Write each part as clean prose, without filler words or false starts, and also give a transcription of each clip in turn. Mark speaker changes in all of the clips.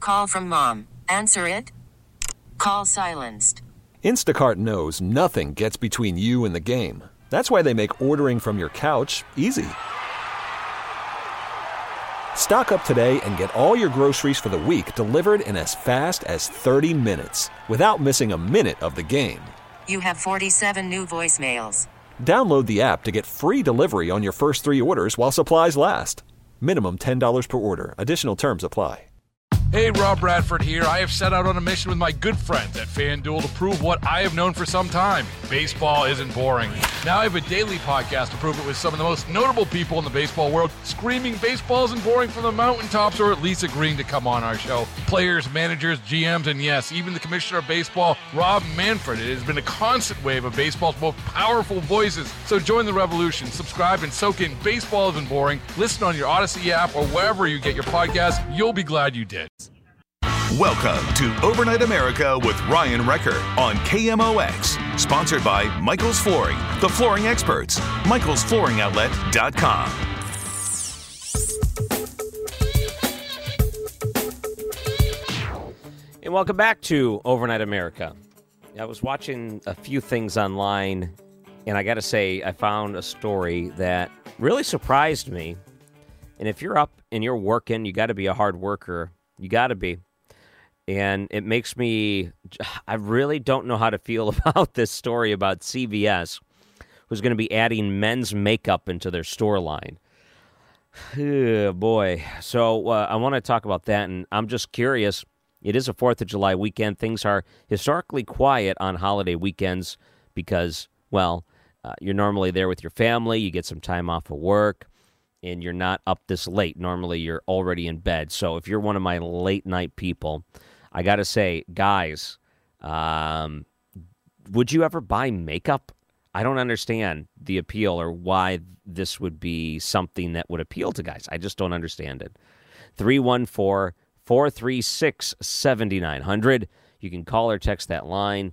Speaker 1: Call from mom. Answer it. Call silenced.
Speaker 2: Instacart knows nothing gets between you and the game. That's why they make ordering from your couch easy. Stock up today and get all your groceries for the week delivered in as fast as 30 minutes without missing a minute of the game.
Speaker 1: You have 47 new voicemails.
Speaker 2: Download the app to get free delivery on your first 3 orders while supplies last. Minimum $10 per order. Additional terms apply.
Speaker 3: Hey, Rob Bradford here. I have set out on a mission with my good friends at FanDuel to prove what I have known for some time. Baseball isn't boring. Now I have a daily podcast to prove it with some of the most notable people in the baseball world, screaming baseball isn't boring from the mountaintops, or at least agreeing to come on our show. Players, managers, GMs, and yes, even the commissioner of baseball, Rob Manfred. It has been a constant wave of baseball's most powerful voices. So join the revolution. Subscribe and soak in Baseball Isn't Boring. Listen on your Odyssey app or wherever you get your podcasts. You'll be glad you did.
Speaker 4: Welcome to Overnight America with Ryan Recker on KMOX. Sponsored by Michael's Flooring, the flooring experts. MichaelsFlooringOutlet.com.
Speaker 5: And welcome back to Overnight America. I was watching a few things online, and I got to say, I found a story that really surprised me. And if you're up and you're working, you got to be a hard worker. You got to be. And it makes me, I really don't know how to feel about this story about CVS, who's going to be adding men's makeup into their store line. Oh, boy. So I want to talk about that, and I'm just curious. It is a 4th of July weekend. Things are historically quiet on holiday weekends because, well, you're normally there with your family. You get some time off of work, and you're not up this late. Normally, you're already in bed. So if you're one of my late-night people, I got to say, guys, would you ever buy makeup? I don't understand the appeal or why this would be something that would appeal to guys. I just don't understand it. 314-436-7900. You can call or text that line,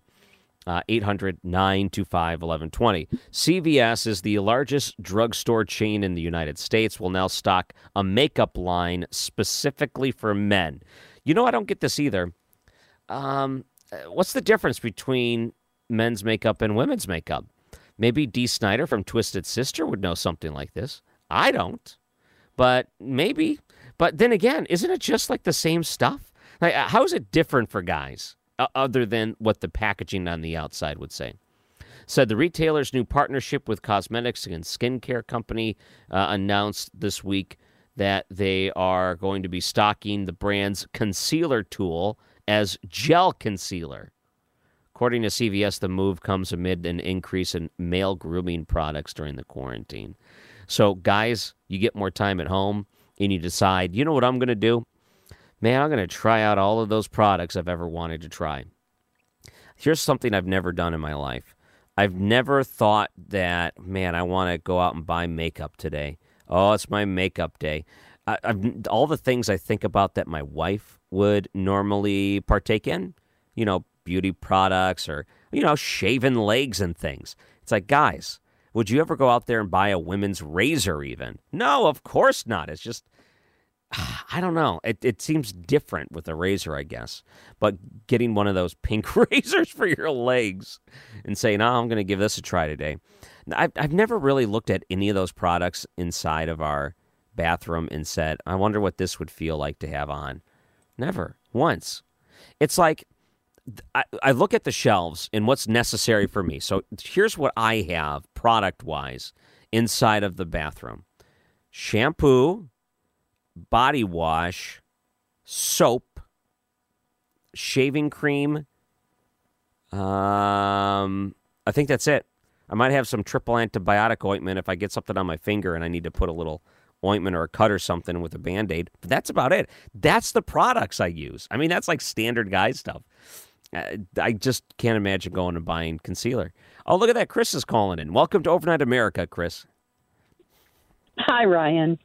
Speaker 5: 800-925-1120. CVS is the largest drugstore chain in the United States, will now stock a makeup line specifically for men. You know, I don't get this either. What's the difference between men's makeup and women's makeup? Maybe Dee Snider from Twisted Sister would know something like this. I don't. But maybe. But then again, isn't it just like the same stuff? Like, how is it different for guys other than what the packaging on the outside would say? Said the retailer's new partnership with cosmetics and skincare company announced this week that they are going to be stocking the brand's concealer tool as gel concealer. According to CVS, the move comes amid an increase in male grooming products during the quarantine. So, guys, you get more time at home, and you decide, you know what I'm going to do? Man, I'm going to try out all of those products I've ever wanted to try. Here's something I've never done in my life. I've never thought that, man, I want to go out and buy makeup today. Oh, it's my makeup day. All the things I think about that my wife would normally partake in, you know, beauty products or, you know, shaven legs and things. It's like, guys, would you ever go out there and buy a women's razor even? No, of course not. It's just, I don't know. It seems different with a razor, I guess. But getting one of those pink razors for your legs and saying, oh, I'm going to give this a try today. I've never really looked at any of those products inside of our bathroom and said, I wonder what this would feel like to have on. Never. Once. It's like, I look at the shelves and what's necessary for me. So here's what I have product-wise inside of the bathroom. Shampoo, body wash, soap, shaving cream. I think that's it. I might have some triple antibiotic ointment if I get something on my finger and I need to put a little ointment or a cut or something with a Band-Aid. But that's about it. That's the products I use. I mean, that's like standard guy stuff. I just can't imagine going and buying concealer. Oh, look at that. Chris is calling in. Welcome to Overnight America, Chris.
Speaker 6: Hi, Ryan.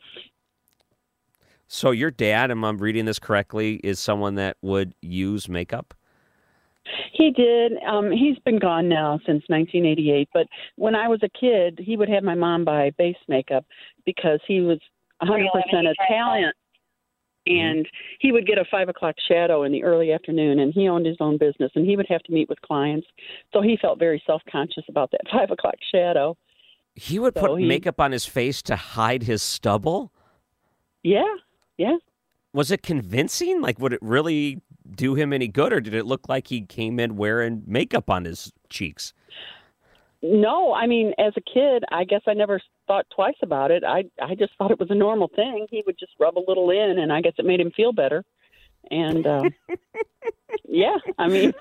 Speaker 5: So your dad, am I reading this correctly, is someone that would use makeup?
Speaker 6: He did. He's been gone now since 1988. But when I was a kid, he would have my mom buy base makeup because he was 100% Italian. And he would get a 5 o'clock shadow in the early afternoon, and he owned his own business, and he would have to meet with clients. So he felt very self-conscious about that 5 o'clock shadow.
Speaker 5: He would put makeup on his face to hide his stubble?
Speaker 6: Yeah, yeah.
Speaker 5: Was it convincing? Like, would it really do him any good, or did it look like he came in wearing makeup on his cheeks?
Speaker 6: No, I mean, as a kid, I guess I never thought twice about it. I just thought it was a normal thing. He would just rub a little in, and I guess it made him feel better. And yeah, I mean,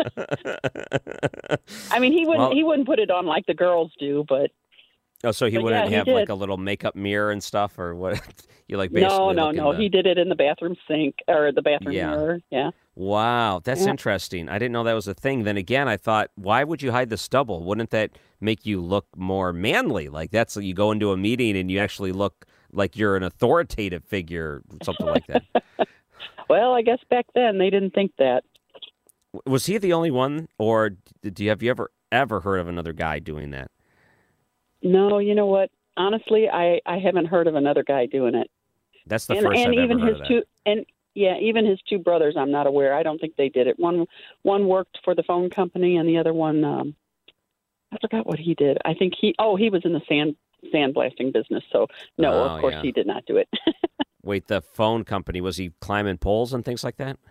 Speaker 6: he wouldn't put it on like the girls do, but.
Speaker 5: Oh, so he wouldn't have like a little makeup mirror and stuff, or what? You like basically
Speaker 6: No. He did it in the bathroom sink or the bathroom mirror. Yeah.
Speaker 5: Wow, that's interesting. I didn't know that was a thing. Then again, I thought, why would you hide the stubble? Wouldn't that make you look more manly? Like you go into a meeting and you actually look like you're an authoritative figure, something like that.
Speaker 6: Well, I guess back then they didn't think that.
Speaker 5: Was he the only one, or have you ever heard of another guy doing that?
Speaker 6: No, you know what? Honestly, I haven't heard of another guy doing it.
Speaker 5: That's the first I've ever heard of that.
Speaker 6: Even his two brothers, I'm not aware. I don't think they did it. One worked for the phone company, and the other one, I forgot what he did. I think he was in the sandblasting business. So no, of course he did not do it.
Speaker 5: Wait, the phone company, was he climbing poles and things like that?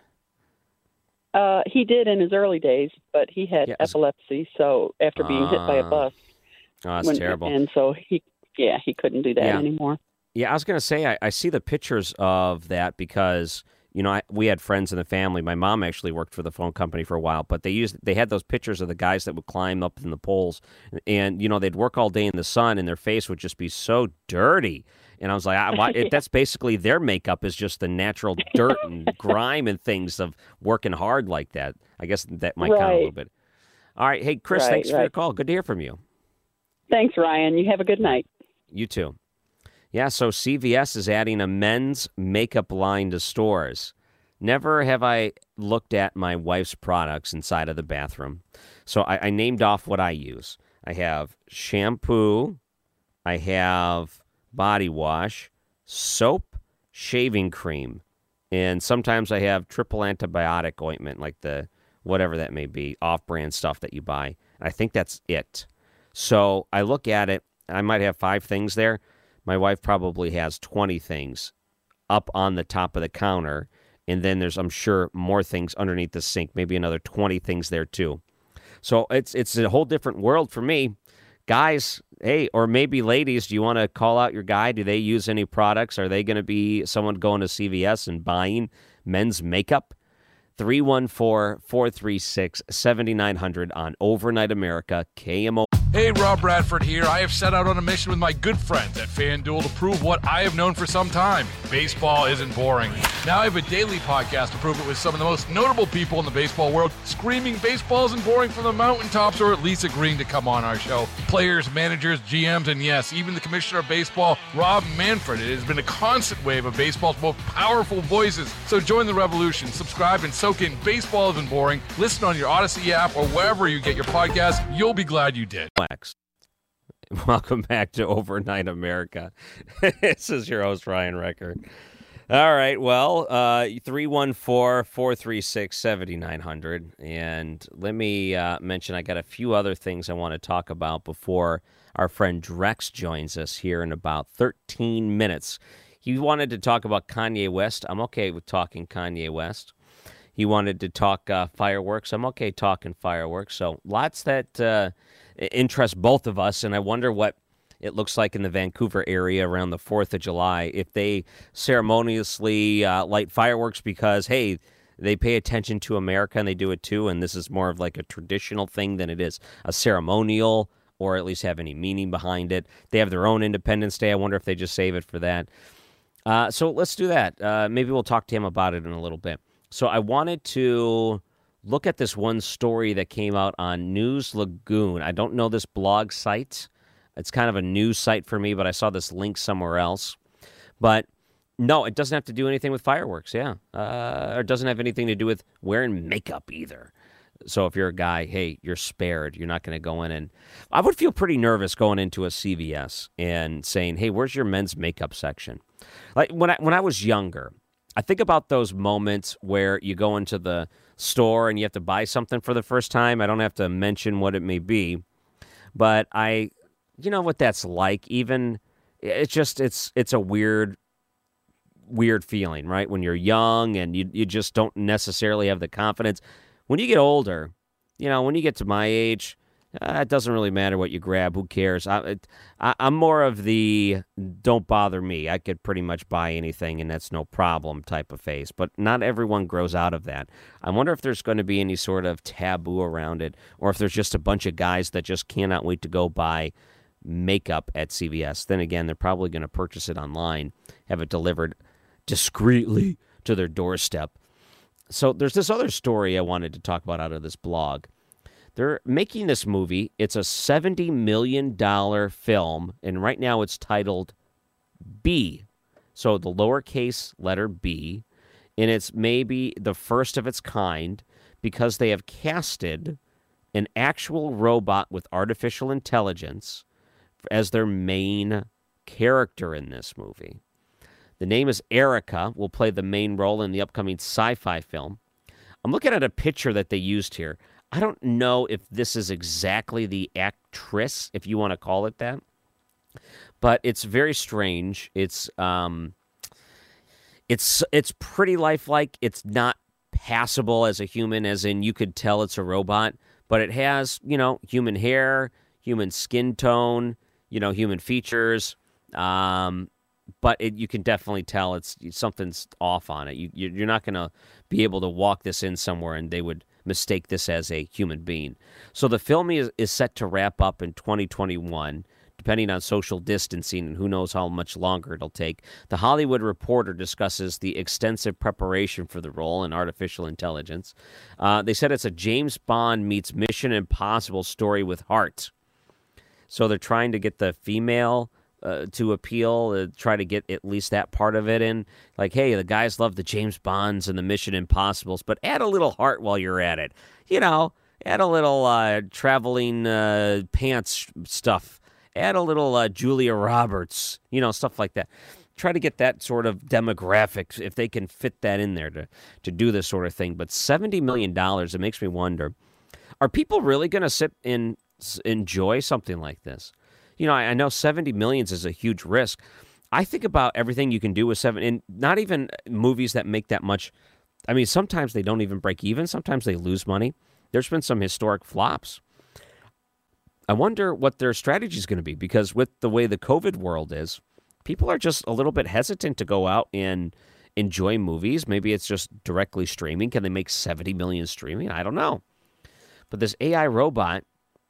Speaker 6: He did in his early days, but he had epilepsy. So after being hit by a bus.
Speaker 5: Oh, that's terrible.
Speaker 6: And so he couldn't do that anymore.
Speaker 5: Yeah, I was going to say, I see the pictures of that because, we had friends in the family. My mom actually worked for the phone company for a while, but they had those pictures of the guys that would climb up in the poles, and, they'd work all day in the sun, and their face would just be so dirty. And I was like, that's basically their makeup is just the natural dirt and grime and things of working hard like that. I guess that might count a little bit. All right. Hey, Chris, thanks for your call. Good to hear from you.
Speaker 6: Thanks, Ryan. You have a good night.
Speaker 5: You too. Yeah, so CVS is adding a men's makeup line to stores. Never have I looked at my wife's products inside of the bathroom. So I named off what I use. I have shampoo, I have body wash, soap, shaving cream, and sometimes I have triple antibiotic ointment, like the whatever that may be, off-brand stuff that you buy. I think that's it. So I look at it, I might have 5 things there. My wife probably has 20 things up on the top of the counter, and then there's, I'm sure, more things underneath the sink, maybe another 20 things there too. So it's a whole different world for me. Guys, hey, or maybe ladies, do you want to call out your guy? Do they use any products? Are they going to be someone going to CVS and buying men's makeup? 314-436-7900 on Overnight America, KMO.
Speaker 3: Hey, Rob Bradford here. I have set out on a mission with my good friends at FanDuel to prove what I have known for some time. Baseball isn't boring. Now I have a daily podcast to prove it with some of the most notable people in the baseball world, screaming baseball isn't boring from the mountaintops, or at least agreeing to come on our show. Players, managers, GMs, and yes, even the commissioner of baseball, Rob Manfred. It has been a constant wave of baseball's most powerful voices. So join the revolution. Subscribe and soak in Baseball Isn't Boring. Listen on your Odyssey app or wherever you get your podcast. You'll be glad you did.
Speaker 5: Welcome back to Overnight America. This is your host, Ryan Recker. All right, well, 314-436-7900. And let me mention I got a few other things I want to talk about before our friend Drex joins us here in about 13 minutes. He wanted to talk about Kanye West. I'm okay with talking Kanye West. He wanted to talk fireworks. I'm okay talking fireworks. So lots that interest both of us, and I wonder what it looks like in the Vancouver area around the 4th of July if they ceremoniously light fireworks because, hey, they pay attention to America and they do it too, and this is more of like a traditional thing than it is a ceremonial or at least have any meaning behind it. They have their own Independence Day. I wonder if they just save it for that. So let's do that. Maybe we'll talk to him about it in a little bit. So I wanted to look at this one story that came out on News Lagoon. I don't know this blog site. It's kind of a news site for me, but I saw this link somewhere else. But no, it doesn't have to do anything with fireworks, or it doesn't have anything to do with wearing makeup either. So if you're a guy, hey, you're spared. You're not going to go in and... I would feel pretty nervous going into a CVS and saying, hey, where's your men's makeup section? Like when I was younger, I think about those moments where you go into the store and you have to buy something for the first time. I don't have to mention what it may be, but you know what that's like. Even it's a weird feeling, right? When you're young and you just don't necessarily have the confidence. When you get older, when you get to my age, it doesn't really matter what you grab. Who cares? I'm more of the don't bother me. I could pretty much buy anything, and that's no problem type of face. But not everyone grows out of that. I wonder if there's going to be any sort of taboo around it, or if there's just a bunch of guys that just cannot wait to go buy makeup at CVS. Then again, they're probably going to purchase it online, have it delivered discreetly to their doorstep. So there's this other story I wanted to talk about out of this blog. They're making this movie. It's a $70 million film, and right now it's titled B. So the lowercase letter B, and it's maybe the first of its kind because they have casted an actual robot with artificial intelligence as their main character in this movie. The name is Erica, will play the main role in the upcoming sci-fi film. I'm looking at a picture that they used here. I don't know if this is exactly the actress, if you want to call it that, but it's very strange. It's pretty lifelike. It's not passable as a human, as in you could tell it's a robot, but it has, human hair, human skin tone, human features. But you can definitely tell something's off on it. You're not going to be able to walk this in somewhere and they would mistake this as a human being. So the film is set to wrap up in 2021, depending on social distancing, and who knows how much longer it'll take. The Hollywood Reporter discusses the extensive preparation for the role in artificial intelligence. They said it's a James Bond meets Mission Impossible story with heart. So they're trying to get the female to appeal, try to get at least that part of it in. Like, hey, the guys love the James Bonds and the Mission Impossibles, but add a little heart while you're at it. Add a little traveling pants stuff. Add a little Julia Roberts, stuff like that. Try to get that sort of demographic, if they can fit that in there to do this sort of thing. But $70 million, it makes me wonder, are people really going to sit and enjoy something like this? I know 70 million is a huge risk. I think about everything you can do with and not even movies that make that much. I mean, sometimes they don't even break even. Sometimes they lose money. There's been some historic flops. I wonder what their strategy is going to be, because with the way the COVID world is, people are just a little bit hesitant to go out and enjoy movies. Maybe it's just directly streaming. Can they make 70 million streaming? I don't know. But this AI robot,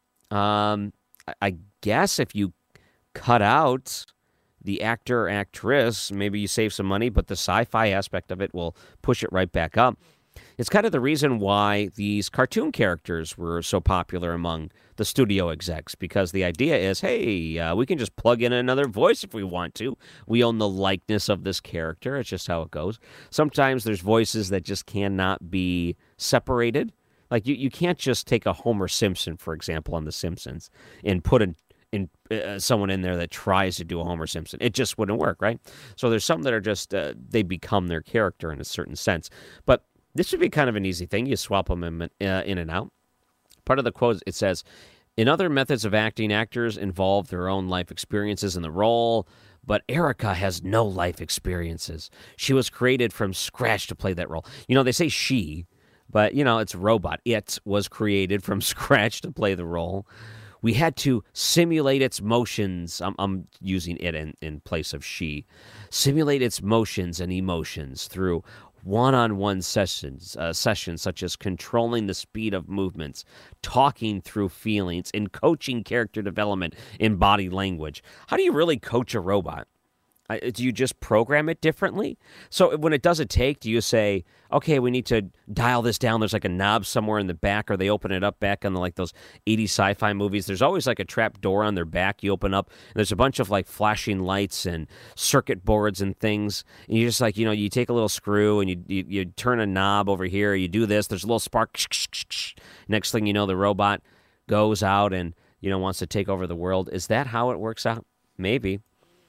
Speaker 5: I guess if you cut out the actor or actress, maybe you save some money, but the sci-fi aspect of it will push it right back up. It's kind of the reason why these cartoon characters were so popular among the studio execs, because the idea is, hey, we can just plug in another voice if we want to. We own the likeness of this character. It's just how it goes. Sometimes there's voices that just cannot be separated. Like you can't just take a Homer Simpson, for example, on The Simpsons, and put someone in there that tries to do a Homer Simpson. It just wouldn't work, right? So there's some that are just, they become their character in a certain sense. But this would be kind of an easy thing. You swap them in and out. Part of the quote, it says, in other methods of acting, actors involve their own life experiences in the role, but Erica has no life experiences. She was created from scratch to play that role. They say she, but, it's a robot. It was created from scratch to play the role. We had to simulate its motions. I'm using it in place of she. Simulate its motions and emotions through one-on-one sessions such as controlling the speed of movements, talking through feelings, and coaching character development in body language. How do you really coach a robot? Do you just program it differently? So when it does a take, do you say, okay, we need to dial this down? There's like a knob somewhere in the back, or they open it up back on those 80s sci-fi movies. There's always like a trap door on their back. You open up, and there's a bunch of like flashing lights and circuit boards and things. And you just like, you take a little screw and you turn a knob over here. You do this. There's a little spark. Next thing you know, the robot goes out and, wants to take over the world. Is that how it works out? Maybe.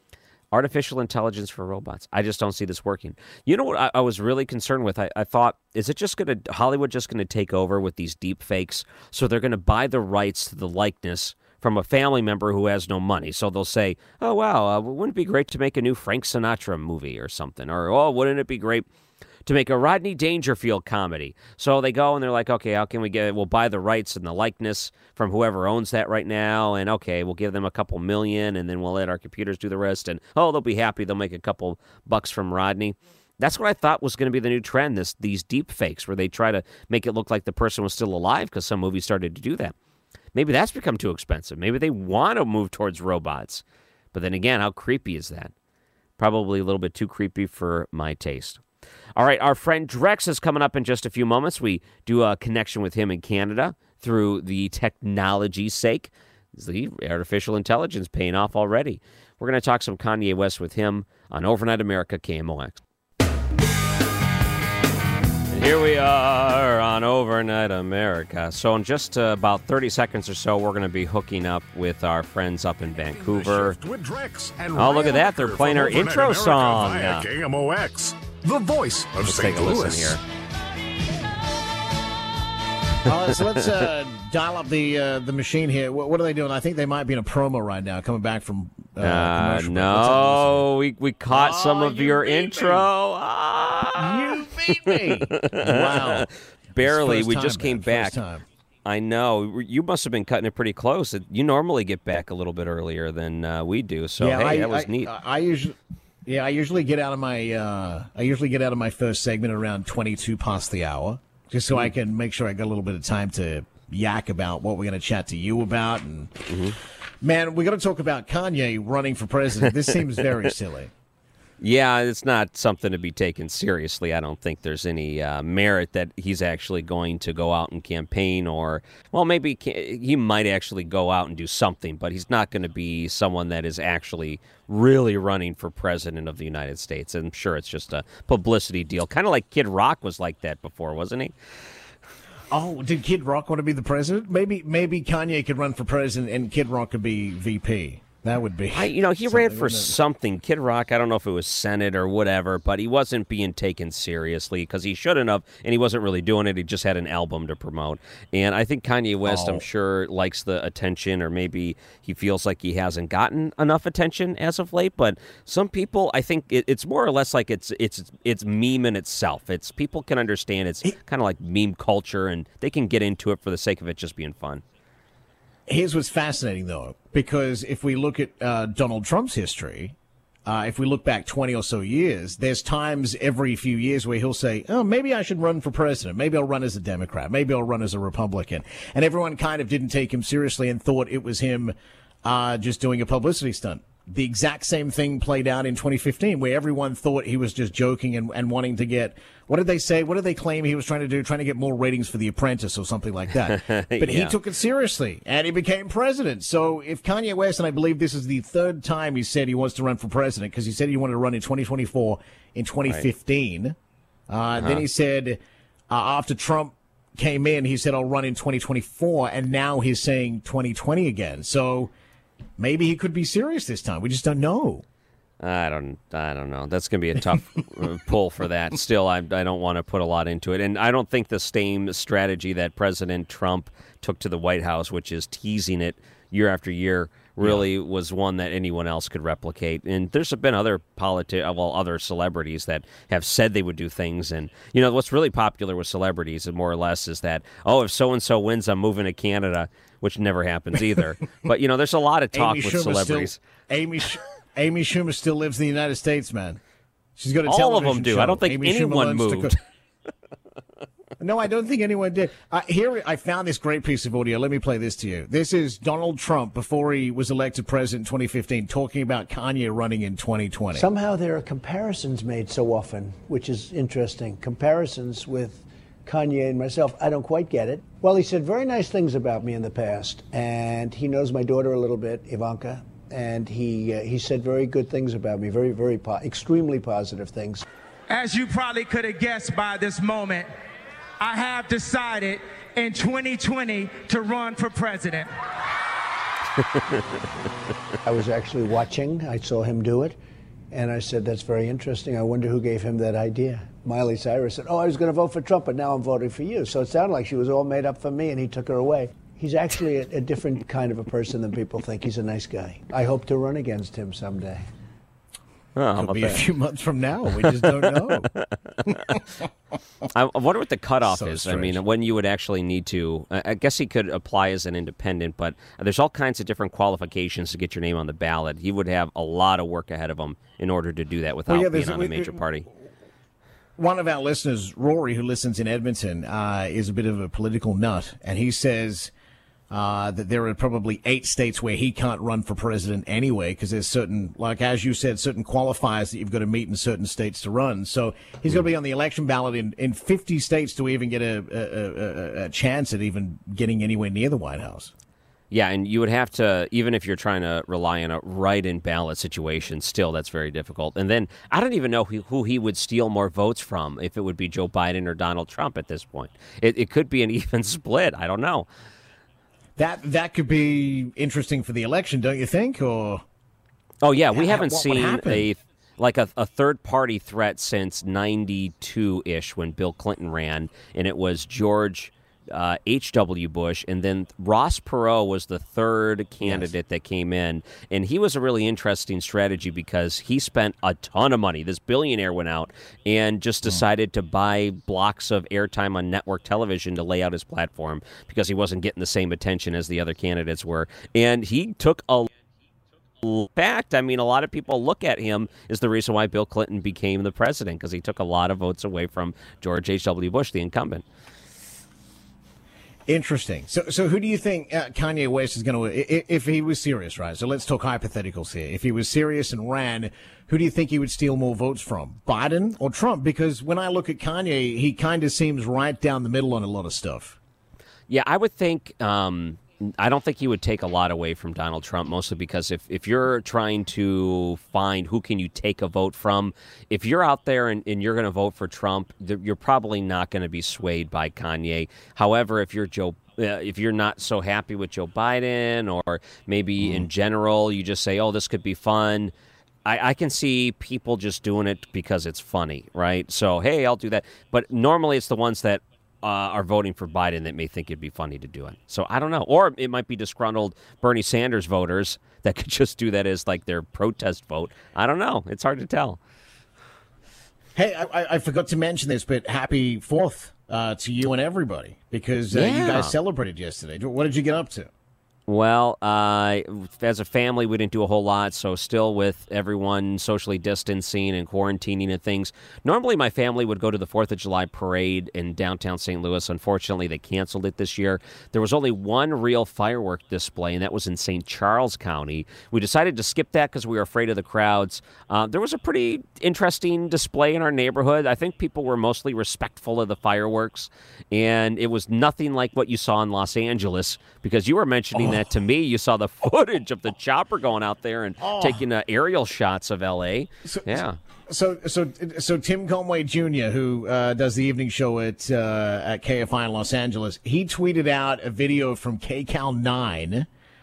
Speaker 5: Artificial intelligence for robots. I just don't see this working. You know what I was really concerned with? I thought, is it just going to, Hollywood just going to take over with these deep fakes? So they're going to buy the rights to the likeness from a family member who has no money. So they'll say, oh, wow, wouldn't it be great to make a new Frank Sinatra movie or something? Or, oh, wouldn't it be great to make a Rodney Dangerfield comedy? So they go and they're like, okay, how can we we'll buy the rights and the likeness from whoever owns that right now. And okay, we'll give them a couple million and then we'll let our computers do the rest. And oh, they'll be happy. They'll make a couple bucks from Rodney. That's what I thought was going to be the new trend, these deep fakes where they try to make it look like the person was still alive because some movies started to do that. Maybe that's become too expensive. Maybe they want to move towards robots. But then again, how creepy is that? Probably a little bit too creepy for my taste. All right, our friend Drex is coming up in just a few moments. We do a connection with him in Canada through the technology's sake. The artificial intelligence paying off already. We're going to talk some Kanye West with him on Overnight America KMOX. Here we are on Overnight America. So in just about 30 seconds or so, we're going to be hooking up with our friends up in Vancouver. Oh, look at that. They're playing our intro song.
Speaker 7: KMOX, the voice of St.
Speaker 5: Take a
Speaker 7: Louis.
Speaker 5: listen here.
Speaker 8: So let's dial up the machine here. What are they doing? I think they might be in a promo right now, coming back from commercial.
Speaker 5: No, we caught some of your intro.
Speaker 8: You beat me. Wow.
Speaker 5: Barely. We just came back. I know. You must have been cutting it pretty close. You normally get back a little bit earlier than we do. So,
Speaker 8: yeah,
Speaker 5: that was neat.
Speaker 8: I usually get out of my first segment around 22 past the hour, just so I can make sure I got a little bit of time to yak about what we're going to chat to you about. And man, we got to talk about Kanye running for president. This seems very silly.
Speaker 5: Yeah, it's not something to be taken seriously. I don't think there's any merit that he's actually going to go out and campaign or, well, maybe he might actually go out and do something, but he's not going to be someone that is actually really running for president of the United States. I'm sure it's just a publicity deal, kind of like Kid Rock was like that before, wasn't he?
Speaker 8: Oh, did Kid Rock want to be the president? Maybe Kanye could run for president and Kid Rock could be VP. That would be.
Speaker 5: He ran for something. Kid Rock, I don't know if it was Senate or whatever, but he wasn't being taken seriously because he shouldn't have, and he wasn't really doing it. He just had an album to promote. And I think Kanye West, I'm sure, likes the attention, or maybe he feels like he hasn't gotten enough attention as of late. But some people, I think it's more or less like it's meme in itself. It's people can understand it's kind of like meme culture, and they can get into it for the sake of it just being fun.
Speaker 8: Here's what's fascinating, though, because if we look at Donald Trump's history, if we look back 20 or so years, there's times every few years where he'll say, oh, maybe I should run for president. Maybe I'll run as a Democrat. Maybe I'll run as a Republican. And everyone kind of didn't take him seriously and thought it was him just doing a publicity stunt. The exact same thing played out in 2015, where everyone thought he was just joking and wanting to get, what did they say? What did they claim he was trying to do? Trying to get more ratings for The Apprentice or something like that. But he took it seriously, and he became president. So if Kanye West, and I believe this is the third time he said he wants to run for president, because he said he wanted to run in 2024, in 2015. Right. Then he said, after Trump came in, he said, I'll run in 2024, and now he's saying 2020 again. So maybe he could be serious this time. We just don't know.
Speaker 5: I don't know. That's going to be a tough pull for that. Still, I don't want to put a lot into it. And I don't think the same strategy that President Trump took to the White House, which is teasing it year after year, really was one that anyone else could replicate. And there's been other other celebrities that have said they would do things. And, what's really popular with celebrities, and more or less, is that, oh, if so-and-so wins, I'm moving to Canada, which never happens either. But, there's a lot of talk with celebrities.
Speaker 8: Amy Schumer still lives in the United States, man. She's got a
Speaker 5: television
Speaker 8: show. All of
Speaker 5: them do. I don't think anyone moved.
Speaker 8: No, I don't think anyone did. Here, I found this great piece of audio. Let me play this to you. This is Donald Trump before he was elected president in 2015, talking about Kanye running in 2020.
Speaker 9: Somehow there are comparisons made so often, which is interesting. Comparisons with Kanye and myself. I don't quite get it. Well, he said very nice things about me in the past, and he knows my daughter a little bit, Ivanka, and he said very good things about me, very, very extremely positive things.
Speaker 10: As you probably could have guessed by this moment, I have decided in 2020 to run for president.
Speaker 9: I was actually watching. I saw him do it. And I said, that's very interesting. I wonder who gave him that idea. Miley Cyrus said, I was going to vote for Trump, but now I'm voting for you. So it sounded like she was all made up for me, and he took her away. He's actually a different kind of a person than people think. He's a nice guy. I hope to run against him someday.
Speaker 8: Oh, it'll be a few months from now. We just don't know.
Speaker 5: I wonder what the cutoff is.
Speaker 8: Strange.
Speaker 5: I mean, when you would actually need to. I guess he could apply as an independent, but there's all kinds of different qualifications to get your name on the ballot. He would have a lot of work ahead of him in order to do that without being on a major party.
Speaker 8: One of our listeners, Rory, who listens in Edmonton, is a bit of a political nut, and he says that there are probably 8 states where he can't run for president anyway, because there's certain, like as you said, certain qualifiers that you've got to meet in certain states to run. So he's going to be on the election ballot in 50 states to even get a chance at even getting anywhere near the White House.
Speaker 5: Yeah, and you would have to, even if you're trying to rely on a write-in ballot situation, still that's very difficult. And then I don't even know who he would steal more votes from, if it would be Joe Biden or Donald Trump at this point. It could be an even split. I don't know.
Speaker 8: That could be interesting for the election, don't you think? Or
Speaker 5: yeah, we haven't seen a third-party threat since 92-ish when Bill Clinton ran, and it was George H.W. Bush, and then Ross Perot was the third candidate that came in, and he was a really interesting strategy because he spent a ton of money. This billionaire went out and just decided to buy blocks of airtime on network television to lay out his platform because he wasn't getting the same attention as the other candidates were, and he took a fact, I mean, a lot of people look at him as the reason why Bill Clinton became the president, because he took a lot of votes away from George H.W. Bush, the incumbent.
Speaker 8: Interesting. So who do you think Kanye West is going to, if he was serious, right? So let's talk hypotheticals here. If he was serious and ran, who do you think he would steal more votes from, Biden or Trump? Because when I look at Kanye, he kind of seems right down the middle on a lot of stuff.
Speaker 5: Yeah, I would think, I don't think he would take a lot away from Donald Trump, mostly because if you're trying to find who can you take a vote from, if you're out there and you're going to vote for Trump, you're probably not going to be swayed by Kanye. However, if you're not so happy with Joe Biden, or maybe in general you just say, oh, this could be fun, I can see people just doing it because it's funny, right? So, hey, I'll do that. But normally it's the ones that are voting for Biden that may think it'd be funny to do it. So I don't know. Or it might be disgruntled Bernie Sanders voters that could just do that as like their protest vote. I don't know. It's hard to tell.
Speaker 8: Hey, I forgot to mention this, but happy 4th to you and everybody, because you guys celebrated yesterday. What did you get up to?
Speaker 5: Well, as a family, we didn't do a whole lot, so still with everyone socially distancing and quarantining and things. Normally, my family would go to the 4th of July parade in downtown St. Louis. Unfortunately, they canceled it this year. There was only one real firework display, and that was in St. Charles County. We decided to skip that because we were afraid of the crowds. There was a pretty interesting display in our neighborhood. I think people were mostly respectful of the fireworks, and it was nothing like what you saw in Los Angeles, because you were mentioning that to me. You saw the footage of the chopper going out there and taking aerial shots of L.A. So
Speaker 8: Tim Conway Jr., who does the evening show at KFI in Los Angeles, he tweeted out a video from KCAL 9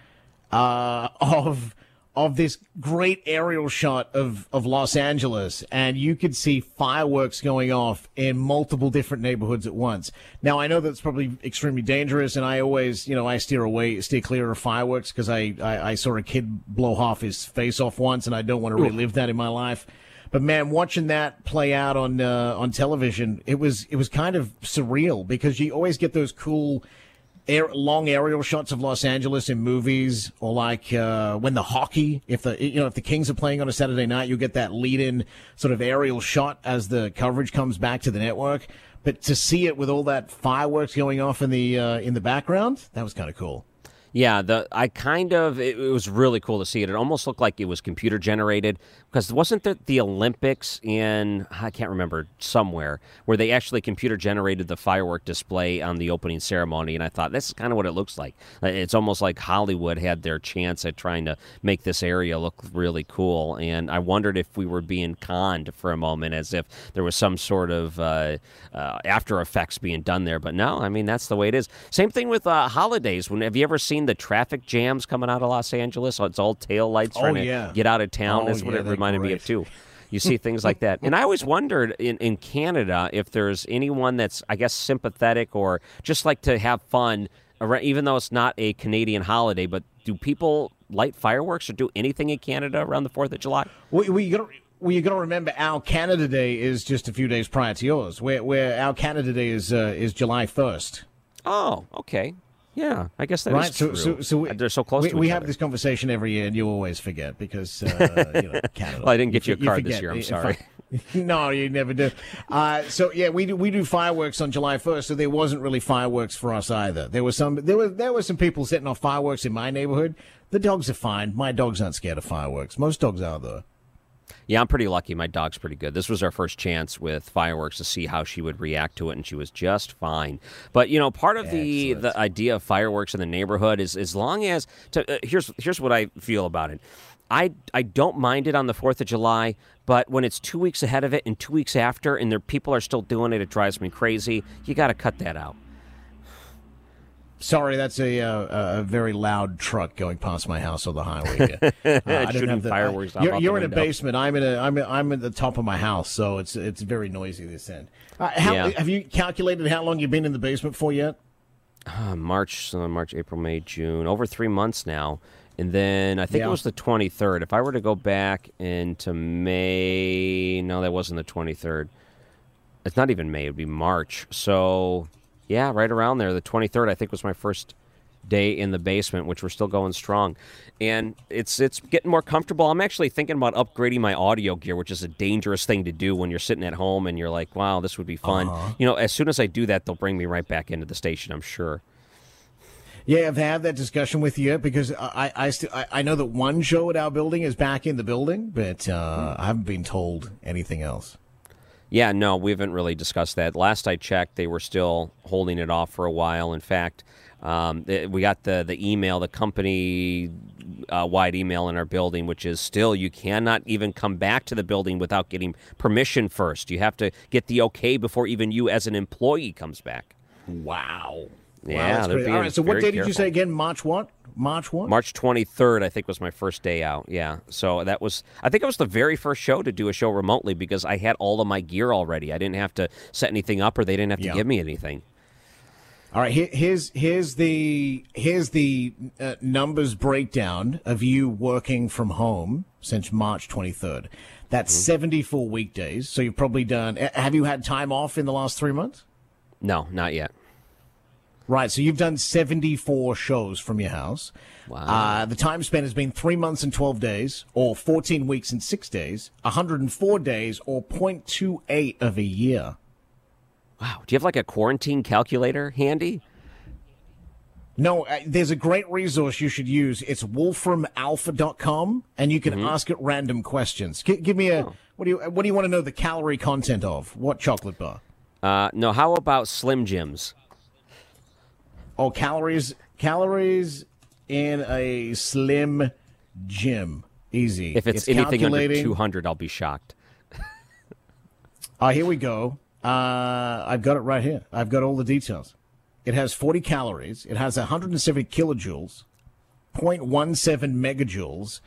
Speaker 8: of this great aerial shot of Los Angeles, and you could see fireworks going off in multiple different neighborhoods at once. Now, I know that's probably extremely dangerous, and I always, I steer clear of fireworks because I saw a kid blow half his face off once, and I don't want to relive that in my life. But man, watching that play out on television, it was kind of surreal, because you always get those cool long aerial shots of Los Angeles in movies, or like when the hockey, if the Kings are playing on a Saturday night, you get that lead-in sort of aerial shot as the coverage comes back to the network. But to see it with all that fireworks going off in the background, that was kind of cool.
Speaker 5: Yeah, it was really cool to see it. It almost looked like it was computer generated, because wasn't there the Olympics in, I can't remember, somewhere, where they actually computer generated the firework display on the opening ceremony, and I thought, this is kind of what it looks like. It's almost like Hollywood had their chance at trying to make this area look really cool, and I wondered if we were being conned for a moment, as if there was some sort of After Effects being done there, but no, I mean, that's the way it is. Same thing with holidays. Have you ever seen seen the traffic jams coming out of Los Angeles? It's all tail lights trying to get out of town. That's what it reminded me of, too. You see things like that. And I always wondered in Canada if there's anyone that's, I guess, sympathetic or just like to have fun, even though it's not a Canadian holiday. But do people light fireworks or do anything in Canada around the 4th of July?
Speaker 8: Well, you got to remember our Canada Day is just a few days prior to yours, where our Canada Day is July 1st.
Speaker 5: Oh, okay. Yeah, I guess that
Speaker 8: right?
Speaker 5: is true.
Speaker 8: So
Speaker 5: they're so close to each other.
Speaker 8: We have this conversation every year, and you always forget because, Canada.
Speaker 5: Well, I didn't get you a card this year. I'm sorry.
Speaker 8: No, you never do. We do fireworks on July 1st, so there wasn't really fireworks for us either. There were some people setting off fireworks in my neighborhood. The dogs are fine. My dogs aren't scared of fireworks. Most dogs are, though.
Speaker 5: Yeah, I'm pretty lucky. My dog's pretty good. This was our first chance with fireworks to see how she would react to it, and she was just fine. But, part of the idea of fireworks in the neighborhood is as long as here's what I feel about it. I don't mind it on the 4th of July, but when it's 2 weeks ahead of it and 2 weeks after and people are still doing it, it drives me crazy. You got to cut that out.
Speaker 8: Sorry, that's a very loud truck going past my house on the highway. I
Speaker 5: shooting
Speaker 8: have
Speaker 5: fireworks.
Speaker 8: You're in a basement. I'm at the top of my house, so it's very noisy this end. Have you calculated how long you've been in the basement for yet?
Speaker 5: March, April, May, June, over 3 months now. And then I think it was the 23rd. If I were to go back into May, no, that wasn't the 23rd. It's not even May. It would be March. So, yeah, right around there. The 23rd, I think, was my first day in the basement, which we're still going strong. And it's getting more comfortable. I'm actually thinking about upgrading my audio gear, which is a dangerous thing to do when you're sitting at home and you're like, wow, this would be fun. As soon as I do that, they'll bring me right back into the station, I'm sure.
Speaker 8: Yeah, have they had that discussion with you? Because I know that one show at our building is back in the building, but I haven't been told anything else.
Speaker 5: Yeah, no, we haven't really discussed that. Last I checked, they were still holding it off for a while. In fact, we got the email, the company-wide email in our building, which is still you cannot even come back to the building without getting permission first. You have to get the okay before even you as an employee comes back.
Speaker 8: Wow.
Speaker 5: Yeah, they're being
Speaker 8: all right, so what day did
Speaker 5: careful.
Speaker 8: you say again? March what? March what?
Speaker 5: March 23rd, I think, was my first day out. Yeah, so I think it was the very first show to do a show remotely because I had all of my gear already. I didn't have to set anything up, or they didn't have to give me anything.
Speaker 8: All right, here's the numbers breakdown of you working from home since March 23rd. That's 74 weekdays. So you've probably done. Have you had time off in the last 3 months?
Speaker 5: No, not yet.
Speaker 8: Right, so you've done 74 shows from your house.
Speaker 5: Wow.
Speaker 8: The time spent has been 3 months and 12 days, or 14 weeks and 6 days, 104 days, or 0.28 of a year.
Speaker 5: Wow. Do you have like a quarantine calculator handy?
Speaker 8: No, there's a great resource you should use. It's wolframalpha.com, and you can ask it random questions. Give me what do you want to know the calorie content of? What chocolate bar?
Speaker 5: No, how about Slim Jims?
Speaker 8: Oh, calories in a Slim Jim. Easy.
Speaker 5: If it's anything under 200, I'll be shocked.
Speaker 8: Here we go. I've got it right here. I've got all the details. It has 40 calories. It has 170 kilojoules, 0.17 megajoules,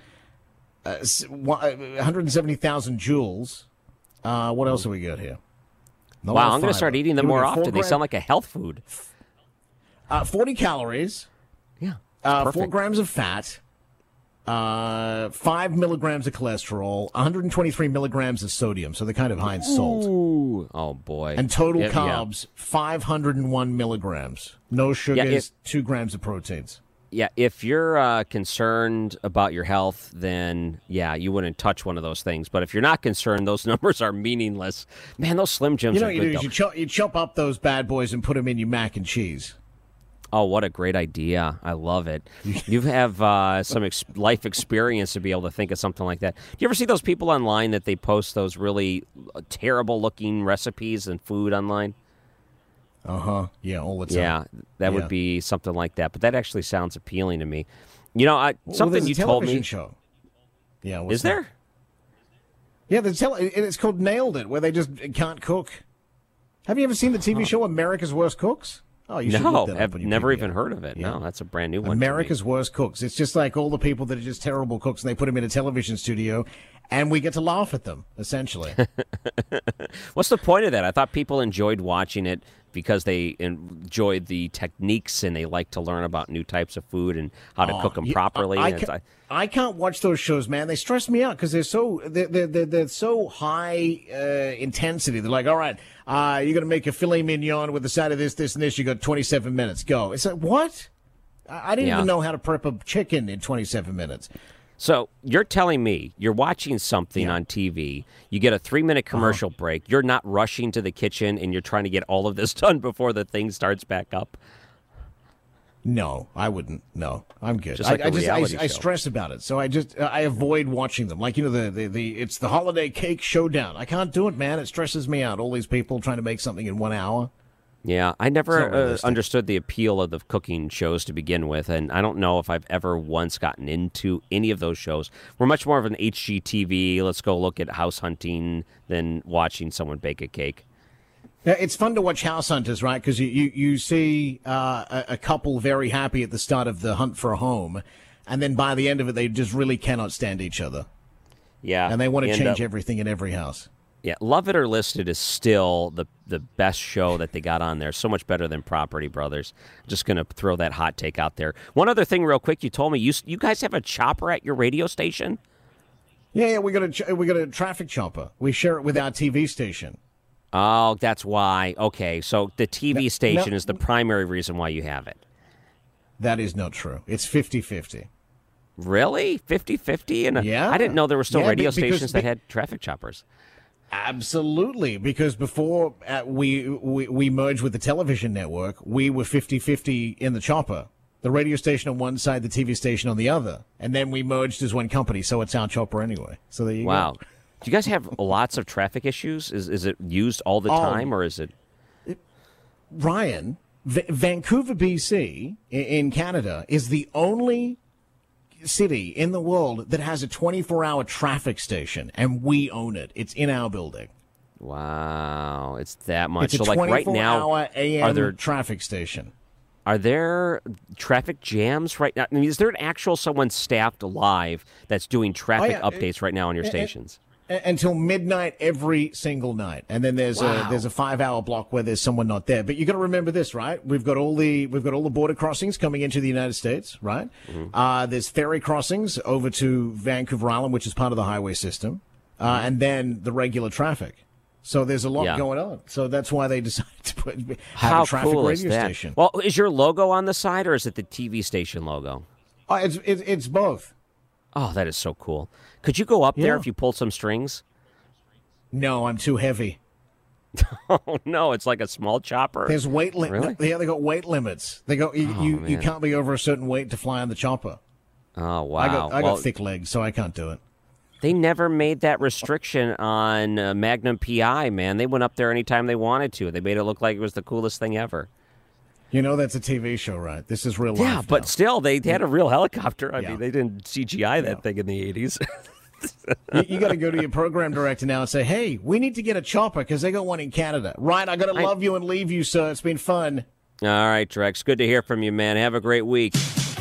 Speaker 8: 170,000 joules. What else have we got here?
Speaker 5: Wow, I'm going to start eating them more often. They sound like a health food.
Speaker 8: 40 calories.
Speaker 5: Yeah.
Speaker 8: 4 grams of fat. 5 milligrams of cholesterol. 123 milligrams of sodium. So they're kind of high in salt.
Speaker 5: Ooh. Oh, boy.
Speaker 8: And total carbs, 501 milligrams. No sugars, 2 grams of proteins.
Speaker 5: Yeah, if you're concerned about your health, then, you wouldn't touch one of those things. But if you're not concerned, those numbers are meaningless. Man, those Slim Jims are good,
Speaker 8: you chop up those bad boys and put them in your mac and cheese.
Speaker 5: Oh, what a great idea. I love it. You have some life experience to be able to think of something like that. Do you ever see those people online that they post those really terrible-looking recipes and food online?
Speaker 8: Yeah, all the time.
Speaker 5: Yeah, that would be something like that. But that actually sounds appealing to me. You know, something you told me.
Speaker 8: Show. Yeah,
Speaker 5: is there?
Speaker 8: Yeah, it's called Nailed It, where they just can't cook. Have you ever seen the TV show America's Worst Cooks? Oh, you should look that up
Speaker 5: I've
Speaker 8: on your
Speaker 5: never
Speaker 8: PBR.
Speaker 5: even heard of it.
Speaker 8: Yeah.
Speaker 5: No, that's a brand new one.
Speaker 8: America's Worst Cooks. It's just like all the people that are just terrible cooks, and they put them in a television studio, and we get to laugh at them, essentially.
Speaker 5: What's the point of that? I thought people enjoyed watching it because they enjoyed the techniques and they like to learn about new types of food and how to cook them properly.
Speaker 8: I can't watch those shows, man. They stress me out because they're so high intensity. They're like, all right, you're going to make a filet mignon with the side of this, this, and this. You got 27 minutes. Go. It's like, what? I didn't even know how to prep a chicken in 27 minutes.
Speaker 5: So you're telling me you're watching something on TV, you get a 3-minute commercial break, you're not rushing to the kitchen, and you're trying to get all of this done before the thing starts back up?
Speaker 8: No, I wouldn't. No, I'm good.
Speaker 5: Just like a reality show.
Speaker 8: I stress about it, so I avoid watching them. Like, you know, it's the holiday cake showdown. I can't do it, man. It stresses me out. All these people trying to make something in 1 hour.
Speaker 5: Yeah, I never understood the appeal of the cooking shows to begin with, and I don't know if I've ever once gotten into any of those shows. We're much more of an HGTV, let's go look at house hunting, than watching someone bake a cake.
Speaker 8: Yeah, it's fun to watch House Hunters, right? Because you see a couple very happy at the start of the hunt for a home, and then by the end of it, they just really cannot stand each other.
Speaker 5: Yeah.
Speaker 8: And they want to change everything in every house.
Speaker 5: Yeah, Love It or Listed is still the best show that they got on there. So much better than Property Brothers. Just going to throw that hot take out there. One other thing real quick, you told me you guys have a chopper at your radio station?
Speaker 8: Yeah, we got a traffic chopper. We share it with our TV station.
Speaker 5: Oh, that's why. Okay, so the TV station is the primary reason why you have it.
Speaker 8: That is not true. It's 50-50.
Speaker 5: Really? 50-50?
Speaker 8: Yeah.
Speaker 5: I didn't know there were still radio stations that had traffic choppers.
Speaker 8: Absolutely, because before we merged with the television network, we were 50-50 in the chopper. The radio station on one side, the TV station on the other. And then we merged as one company, so it's our chopper anyway. So there you go.
Speaker 5: Wow. Do you guys have lots of traffic issues? Is it used all the time, or is it...
Speaker 8: Ryan, Vancouver, BC, in Canada, is the only city in the world that has a 24-hour traffic station, and we own it. It's in our building.
Speaker 5: Wow, it's that much.
Speaker 8: It's a
Speaker 5: so, like right now,
Speaker 8: 24-hour AM
Speaker 5: are there
Speaker 8: traffic station?
Speaker 5: Are there traffic jams right now? I mean, is there an actual someone staffed live that's doing traffic updates right now on your stations?
Speaker 8: Until midnight every single night, and then there's a 5-hour block where there's someone not there. But you got to remember this, right? We've got all the border crossings coming into the United States, right? Mm-hmm. There's ferry crossings over to Vancouver Island, which is part of the highway system, and then the regular traffic. So there's a lot going on. So that's why they decided to have a traffic radio station.
Speaker 5: Well, is your logo on the side, or is it the TV station logo?
Speaker 8: It's both.
Speaker 5: Oh, that is so cool. Could you go up there if you pulled some strings?
Speaker 8: No, I'm too heavy.
Speaker 5: Oh, no, it's like a small chopper.
Speaker 8: There's weight limits.
Speaker 5: Really?
Speaker 8: Yeah, they got weight limits. They go. You can't be over a certain weight to fly on the chopper.
Speaker 5: Oh, wow.
Speaker 8: I got thick legs, so I can't do it.
Speaker 5: They never made that restriction on Magnum PI, man. They went up there anytime they wanted to. They made it look like it was the coolest thing ever.
Speaker 8: You know, that's a TV show, right? This is real life.
Speaker 5: Yeah, but still, they had a real helicopter. I
Speaker 8: Yeah.
Speaker 5: mean, they didn't CGI that thing in the 80s.
Speaker 8: You got to go to your program director now and say, hey, we need to get a chopper because they got one in Canada. Ryan, I got to love you and leave you, sir. It's been fun.
Speaker 5: All right, Drex. Good to hear from you, man. Have a great week.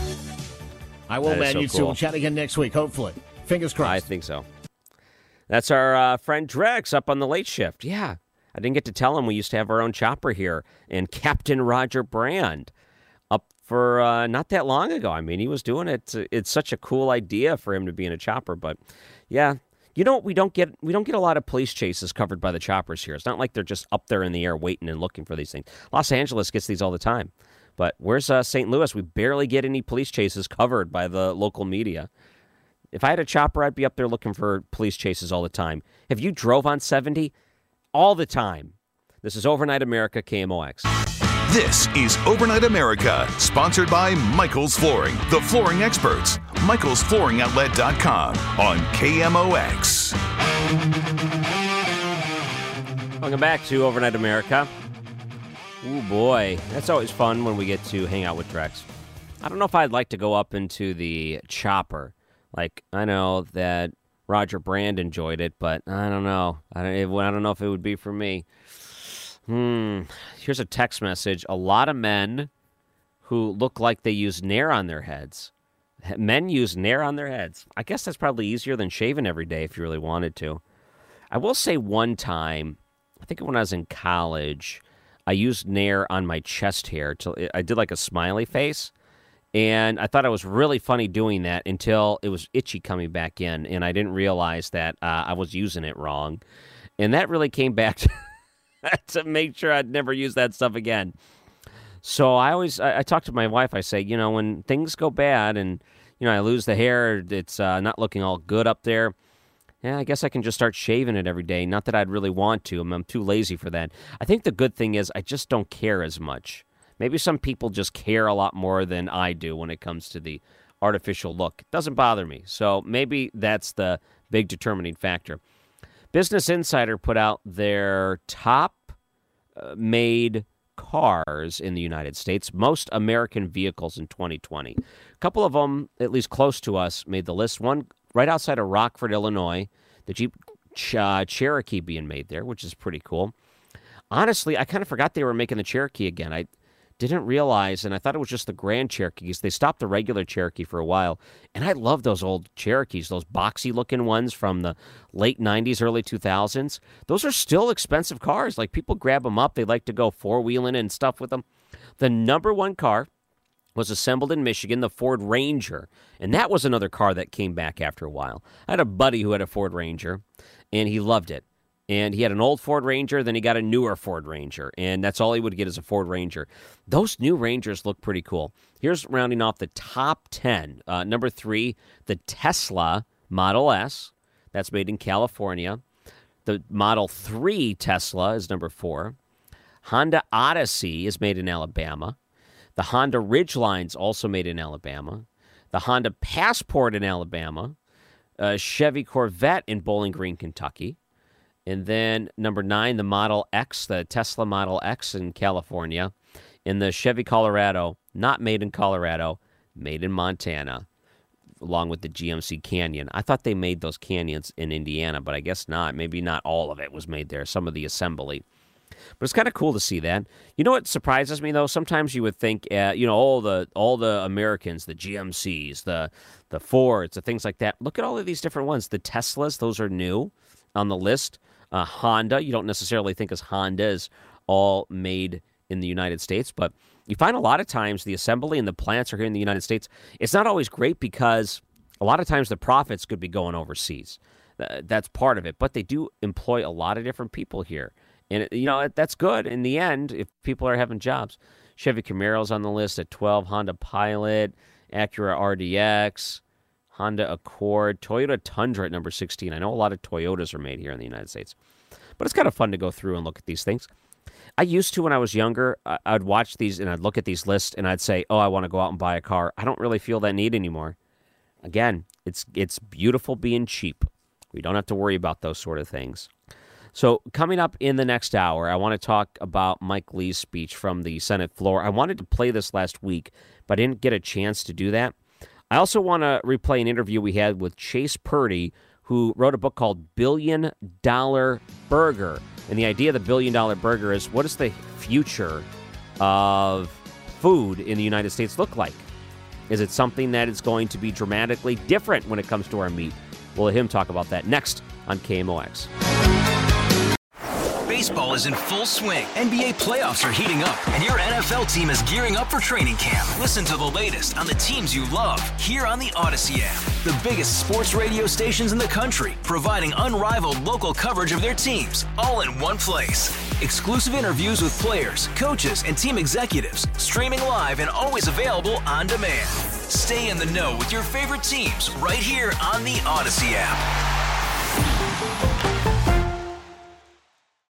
Speaker 8: I will,
Speaker 5: That is
Speaker 8: man.
Speaker 5: so
Speaker 8: You
Speaker 5: cool.
Speaker 8: too. We'll chat again next week, hopefully. Fingers crossed.
Speaker 5: I think so. That's our friend Drex up on the late shift. Yeah. I didn't get to tell him we used to have our own chopper here, and Captain Roger Brand up for not that long ago. I mean, he was doing it. It's such a cool idea for him to be in a chopper, but yeah. You know, we don't get a lot of police chases covered by the choppers here. It's not like they're just up there in the air waiting and looking for these things. Los Angeles gets these all the time. But where's St. Louis? We barely get any police chases covered by the local media. If I had a chopper, I'd be up there looking for police chases all the time. If you drove on 70, all the time. This is Overnight America, KMOX.
Speaker 4: This is Overnight America, sponsored by Michael's Flooring, the flooring experts. Michael'sFlooringOutlet.com on KMOX.
Speaker 5: Welcome back to Overnight America. Ooh, boy. That's always fun when we get to hang out with Drex. I don't know if I'd like to go up into the chopper. Like, I know that Roger Brand enjoyed it, but I don't know. I don't know if it would be for me. Here's a text message. A lot of men who look like they use Nair on their heads. Men use Nair on their heads. I guess that's probably easier than shaving every day if you really wanted to. I will say one time, I think when I was in college, I used Nair on my chest hair. I did like a smiley face, and I thought it was really funny doing that until it was itchy coming back in, and I didn't realize that I was using it wrong. And that really came back to make sure I'd never use that stuff again. So I talk to my wife. I say, when things go bad and, I lose the hair, it's not looking all good up there. Yeah, I guess I can just start shaving it every day. Not that I'd really want to. I'm too lazy for that. I think the good thing is I just don't care as much. Maybe some people just care a lot more than I do when it comes to the artificial look. It doesn't bother me. So maybe that's the big determining factor. Business Insider put out their top made cars in the United States, most American vehicles in 2020. A couple of them, at least close to us, made the list. One right outside of Rockford, Illinois, the Jeep Cherokee being made there, which is pretty cool. Honestly, I kind of forgot they were making the Cherokee again. I didn't realize, and I thought it was just the Grand Cherokees. They stopped the regular Cherokee for a while, and I love those old Cherokees, those boxy-looking ones from the late 90s, early 2000s. Those are still expensive cars. Like, people grab them up. They like to go four-wheeling and stuff with them. The number one car was assembled in Michigan, the Ford Ranger, and that was another car that came back after a while. I had a buddy who had a Ford Ranger, and he loved it. And he had an old Ford Ranger, then he got a newer Ford Ranger, and that's all he would get is a Ford Ranger. Those new Rangers look pretty cool. Here's rounding off the top 10. Number 3, the Tesla Model S. That's made in California. The Model 3 Tesla is number 4. Honda Odyssey is made in Alabama. The Honda Ridgeline's also made in Alabama. The Honda Passport in Alabama. Chevy Corvette in Bowling Green, Kentucky. And then number 9, the Model X, the Tesla Model X in California. And the Chevy Colorado, not made in Colorado, made in Montana, along with the GMC Canyon. I thought they made those Canyons in Indiana, but I guess not. Maybe not all of it was made there, some of the assembly. But it's kind of cool to see that. You know what surprises me, though? Sometimes you would think, all the Americans, the GMCs, the Fords, the things like that. Look at all of these different ones. The Teslas, those are new on the list. Honda, you don't necessarily think as Honda is all made in the United States, but you find a lot of times the assembly and the plants are here in the United States. It's not always great because a lot of times the profits could be going overseas. That's part of it, but they do employ a lot of different people here. And, that's good in the end if people are having jobs. Chevy Camaro's on the list at 12, Honda Pilot, Acura RDX, Honda Accord, Toyota Tundra at number 16. I know a lot of Toyotas are made here in the United States. But it's kind of fun to go through and look at these things. I used to when I was younger. I'd watch these and I'd look at these lists and I'd say, I want to go out and buy a car. I don't really feel that need anymore. Again, it's beautiful being cheap. We don't have to worry about those sort of things. So coming up in the next hour, I want to talk about Mike Lee's speech from the Senate floor. I wanted to play this last week, but I didn't get a chance to do that. I also want to replay an interview we had with Chase Purdy, who wrote a book called $1 Billion Burger. And the idea of the $1 billion burger is, what does the future of food in the United States look like? Is it something that is going to be dramatically different when it comes to our meat? We'll let him talk about that next on KMOX.
Speaker 11: Baseball is in full swing. NBA playoffs are heating up, and your NFL team is gearing up for training camp. Listen to the latest on the teams you love here on the Odyssey app. The biggest sports radio stations in the country, providing unrivaled local coverage of their teams, all in one place. Exclusive interviews with players, coaches, and team executives, streaming live and always available on demand. Stay in the know with your favorite teams right here on the Odyssey app.